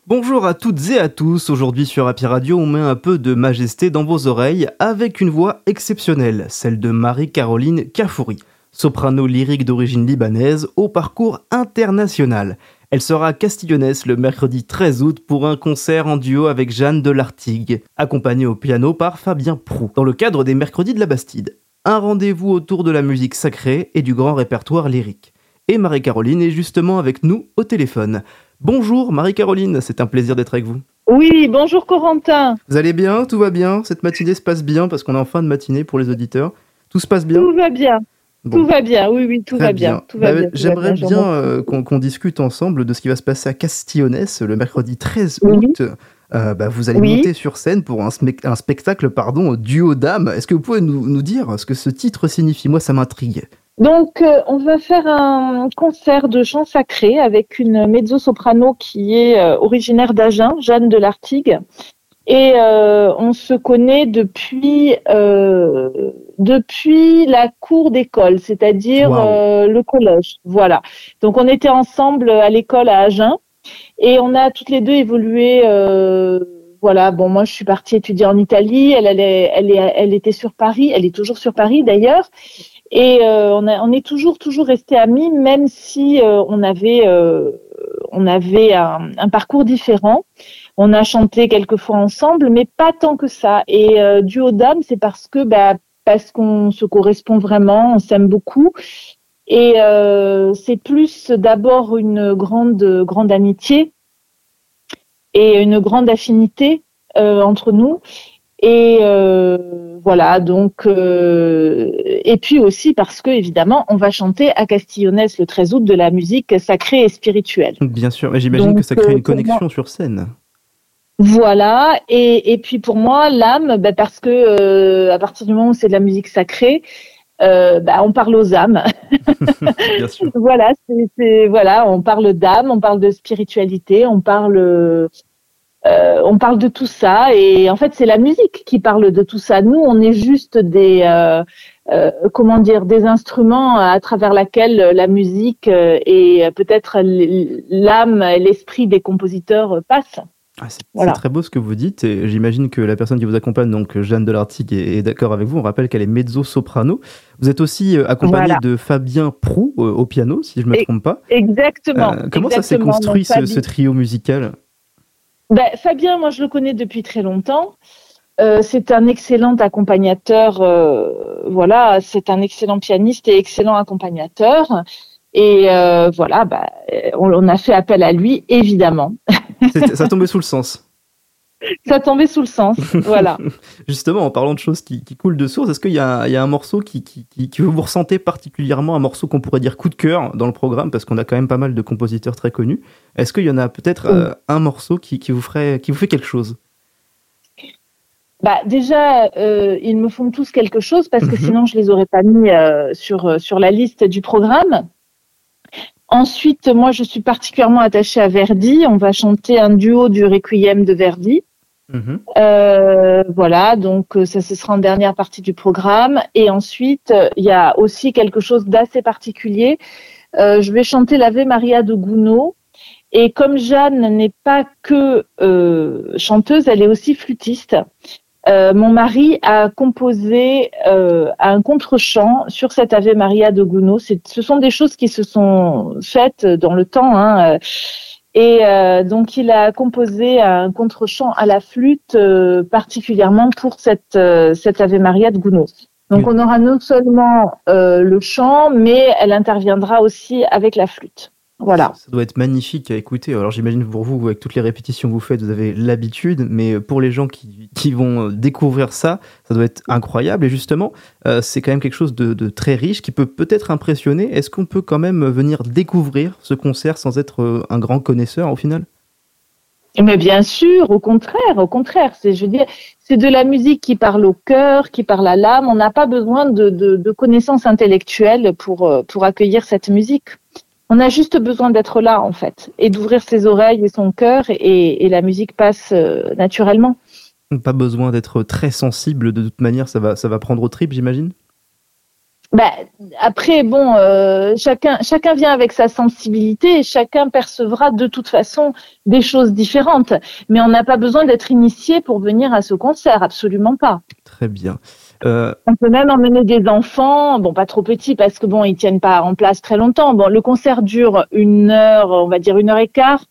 Bonjour à toutes et à tous, aujourd'hui sur Happy Radio on met un peu de majesté dans vos oreilles avec une voix exceptionnelle, celle de Marie-Caroline Kaffouri, soprano lyrique d'origine libanaise au parcours international. Elle sera à Castillonnès le mercredi 13 août pour un concert en duo avec Jeanne de Lartigue, accompagnée au piano par Fabien Prou, dans le cadre des Mercredis de la Bastide. Un rendez-vous autour de la musique sacrée et du grand répertoire lyrique. Et Marie-Caroline est justement avec nous au téléphone. Bonjour Marie-Caroline, c'est un plaisir d'être avec vous. Oui, bonjour Corentin. Vous allez bien? Tout va bien? Cette matinée se passe bien parce qu'on est en fin de matinée pour les auditeurs. Tout se passe bien? Tout va bien. Bon. Tout va bien, oui, tout va bien. Tout va bien. J'aimerais bien qu'on discute ensemble de ce qui va se passer à Castillonnès le mercredi 13 août. Vous allez monter sur scène pour un spectacle duo dames. Est-ce que vous pouvez nous dire ce que ce titre signifie? Moi, ça m'intrigue. Donc, on va faire un concert de chant sacré avec une mezzo-soprano qui est originaire d'Agen, Jeanne de Lartigue. Et on se connaît depuis la cour d'école, c'est-à-dire le collège. Voilà. Donc, on était ensemble à l'école à Agen et on a toutes les deux évolué. Moi, je suis partie étudier en Italie. Elle était sur Paris. Elle est toujours sur Paris, d'ailleurs. Et on est toujours restés amis, même si on avait un parcours différent. On a chanté quelques fois ensemble, mais pas tant que ça. Et duo d'âme, c'est parce qu'on se correspond vraiment, on s'aime beaucoup. Et c'est plus d'abord une grande amitié et une grande affinité entre nous. Et et puis aussi parce que évidemment on va chanter à Castillonnès le 13 août de la musique sacrée et spirituelle. Bien sûr, mais j'imagine que ça crée une connexion sur scène. Voilà, et puis pour moi l'âme, parce que à partir du moment où c'est de la musique sacrée, on parle aux âmes. Bien sûr. Voilà, on parle d'âme, on parle de spiritualité, on parle de tout ça, et en fait c'est la musique qui parle de tout ça. Nous, on est juste des instruments à travers lesquels la musique et peut-être l'âme, l'esprit des compositeurs passent. C'est très beau ce que vous dites, et j'imagine que la personne qui vous accompagne, donc Jeanne de Lartigue, est d'accord avec vous. On rappelle qu'elle est mezzo-soprano. Vous êtes aussi accompagnée de Fabien Prou au piano, si je ne me trompe pas. Exactement. Comment ça s'est construit ce trio musical? Fabien, moi je le connais depuis très longtemps. C'est un excellent accompagnateur. C'est un excellent pianiste et excellent accompagnateur. Et on a fait appel à lui, évidemment. Ça tombait sous le sens. Ça tombait sous le sens, voilà. Justement, en parlant de choses qui coulent de source, est-ce qu'il y a un morceau que vous ressentez particulièrement, un morceau qu'on pourrait dire coup de cœur dans le programme, parce qu'on a quand même pas mal de compositeurs très connus. Est-ce qu'il y en a peut-être un morceau qui vous fait quelque chose? Déjà, ils me font tous quelque chose, parce que sinon je les aurais pas mis sur la liste du programme. Ensuite, moi, je suis particulièrement attachée à Verdi. On va chanter un duo du Requiem de Verdi. Donc ça, ce sera en dernière partie du programme. Et ensuite, il y a aussi quelque chose d'assez particulier. Je vais chanter l'Ave Maria de Gounod. Et comme Jeanne n'est pas que chanteuse, elle est aussi flûtiste. Mon mari a composé un contre-chant sur cette Ave Maria de Gounod. Ce sont des choses qui se sont faites dans le temps, donc il a composé un contre-chant à la flûte particulièrement pour cette Ave Maria de Gounod. Donc on aura non seulement le chant, mais elle interviendra aussi avec la flûte. Voilà. Ça doit être magnifique à écouter. Alors j'imagine pour vous, avec toutes les répétitions que vous faites, vous avez l'habitude, mais pour les gens qui vont découvrir ça, ça doit être incroyable. Et justement, c'est quand même quelque chose de très riche qui peut peut-être impressionner. Est-ce qu'on peut quand même venir découvrir ce concert sans être un grand connaisseur au final? Mais bien sûr, au contraire. C'est de la musique qui parle au cœur, qui parle à l'âme. On n'a pas besoin de connaissances intellectuelles pour accueillir cette musique. On a juste besoin d'être là, en fait, et d'ouvrir ses oreilles et son cœur, et la musique passe naturellement. Pas besoin d'être très sensible, de toute manière, ça va prendre au trip, j'imagine. Bah, après, bon, chacun vient avec sa sensibilité et chacun percevra de toute façon des choses différentes. Mais on n'a pas besoin d'être initié pour venir à ce concert, absolument pas. Très bien. On peut même emmener des enfants, bon, pas trop petits parce que bon, ils tiennent pas en place très longtemps. Bon, le concert dure 1 heure, on va dire 1 heure et quart.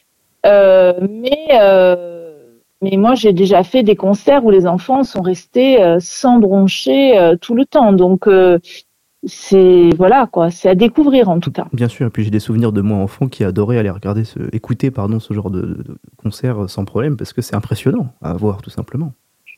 Mais moi, j'ai déjà fait des concerts où les enfants sont restés sans broncher tout le temps. Donc, c'est voilà quoi, c'est à découvrir en tout cas. Bien sûr, et puis j'ai des souvenirs de moi enfant qui adorait aller écouter ce genre de concert sans problème parce que c'est impressionnant à voir tout simplement.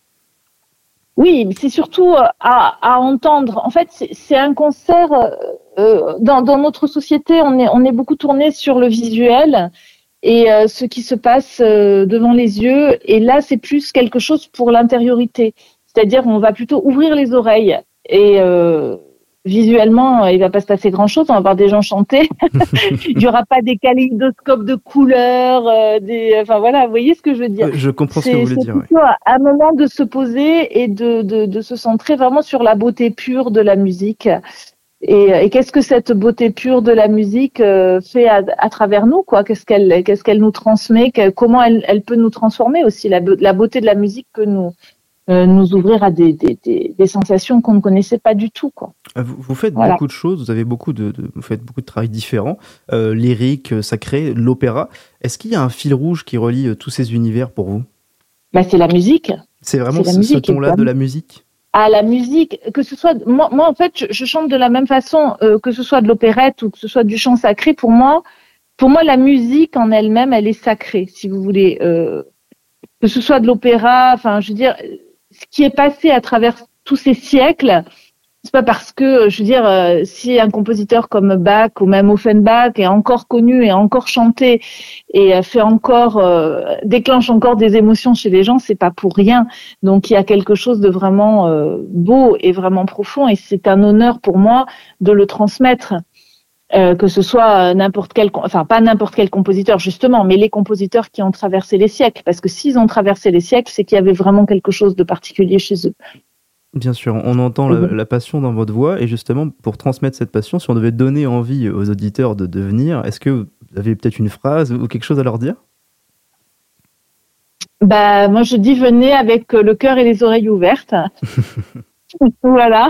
Oui, mais c'est surtout à entendre. En fait, c'est un concert. Dans notre société, on est beaucoup tourné sur le visuel et ce qui se passe devant les yeux. Et là, c'est plus quelque chose pour l'intériorité. C'est-à-dire, on va plutôt ouvrir les oreilles et visuellement, il va pas se passer grand-chose. On va voir des gens chanter. Il y aura pas des kaléidoscopes de couleurs, enfin voilà, vous voyez ce que je veux dire. Je comprends ce que vous voulez dire. C'est plutôt un moment de se poser et de se centrer vraiment sur la beauté pure de la musique. Et qu'est-ce que cette beauté pure de la musique fait à travers nous, quoi? Qu'est-ce qu'elle nous transmet? Comment elle peut nous transformer aussi? La beauté de la musique peut nous ouvrir à des sensations qu'on ne connaissait pas du tout, quoi. Vous faites beaucoup de choses, vous faites beaucoup de travail différents, lyrique, sacré, l'opéra. Est-ce qu'il y a un fil rouge qui relie tous ces univers pour vous? Bah, c'est la musique. C'est vraiment ce ton-là de la musique? À la musique, que ce soit moi en fait, je chante de la même façon, que ce soit de l'opérette ou que ce soit du chant sacré. Pour moi, la musique en elle-même, elle est sacrée, si vous voulez. Que ce soit de l'opéra, enfin, je veux dire, ce qui est passé à travers tous ces siècles, c'est pas parce que, je veux dire, si un compositeur comme Bach ou même Offenbach est encore connu et encore chanté et fait encore, déclenche encore des émotions chez les gens, c'est pas pour rien. Donc il y a quelque chose de vraiment beau et vraiment profond et c'est un honneur pour moi de le transmettre. Que ce soit pas n'importe quel compositeur justement, mais les compositeurs qui ont traversé les siècles, parce que s'ils ont traversé les siècles, c'est qu'il y avait vraiment quelque chose de particulier chez eux. Bien sûr, on entend la passion dans votre voix, et justement, pour transmettre cette passion, si on devait donner envie aux auditeurs de venir, est-ce que vous avez peut-être une phrase ou quelque chose à leur dire? Bah, moi je dis venez avec le cœur et les oreilles ouvertes. Voilà.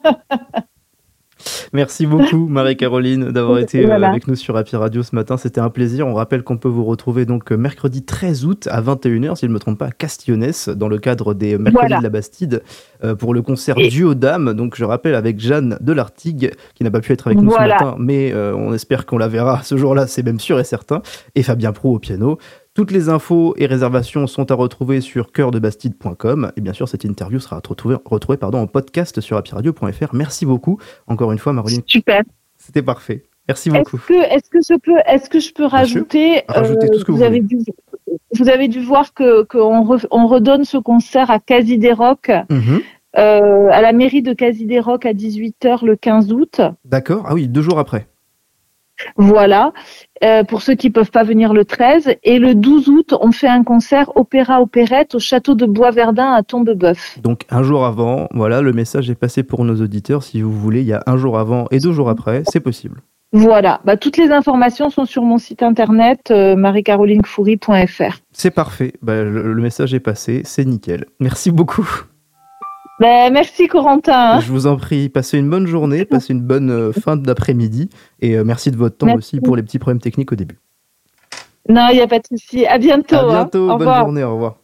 Merci beaucoup Marie-Caroline d'avoir été avec nous sur Happy Radio ce matin, c'était un plaisir. On rappelle qu'on peut vous retrouver donc mercredi 13 août à 21h, si je ne me trompe pas, à Castillonnès, dans le cadre des Mercredis de la Bastide, pour le concert Duo Dames. Donc je rappelle avec Jeanne Delartigue, qui n'a pas pu être avec nous ce matin, mais on espère qu'on la verra ce jour-là, c'est même sûr et certain, et Fabien Prou au piano. Toutes les infos et réservations sont à retrouver sur cœurdebastide.com. Et bien sûr, cette interview sera retrouvée en podcast sur happyradio.fr. Merci beaucoup, encore une fois, Maroline. Super. C'était parfait. Merci beaucoup. Est-ce que je peux rajouter tout ce que vous voulez. Vous avez dû voir qu'on redonne ce concert à Casideroc, à la mairie de Casideroc à 18h le 15 août. D'accord. Ah oui, 2 jours après. Voilà, pour ceux qui peuvent pas venir le 13. Et le 12 août, on fait un concert opéra-opérette au château de Boisverdun à Tombebeuf. Donc un jour avant, voilà, le message est passé pour nos auditeurs. Si vous voulez, il y a 1 jour avant et 2 jours après, c'est possible. Voilà, toutes les informations sont sur mon site internet mariecarolinefoury.fr. C'est parfait, le message est passé, c'est nickel. Merci beaucoup. Merci Corentin. Je vous en prie, passez une bonne journée, passez une bonne fin d'après-midi et merci de votre temps aussi pour les petits problèmes techniques au début. Non, il n'y a pas de souci. À bientôt. À bientôt, bonne journée, au revoir.